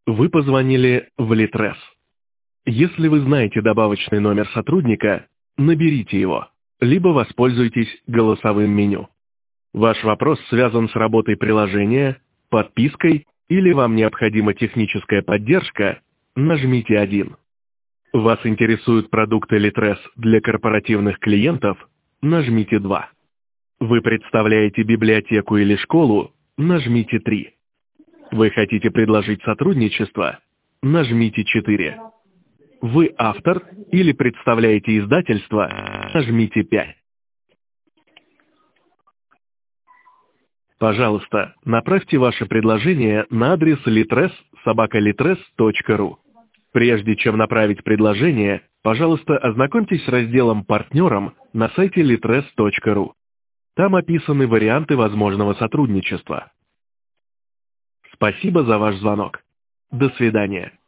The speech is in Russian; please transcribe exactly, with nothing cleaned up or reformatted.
Вы позвонили в Litres. Если вы знаете добавочный номер сотрудника, наберите его, либо воспользуйтесь голосовым меню. Ваш вопрос связан с работой приложения, подпиской или вам необходима техническая поддержка, нажмите один. Вас интересуют продукты Litres для корпоративных клиентов, нажмите два. Вы представляете библиотеку или школу, нажмите три. Вы хотите предложить сотрудничество, нажмите четыре. Вы автор или представляете издательство, нажмите пять. Пожалуйста, направьте ваше предложение на адрес litres собака litres точка ру. Прежде чем направить предложение, пожалуйста, ознакомьтесь с разделом «Партнерам» на сайте litres точка ру. Там описаны варианты возможного сотрудничества. Спасибо за ваш звонок. До свидания.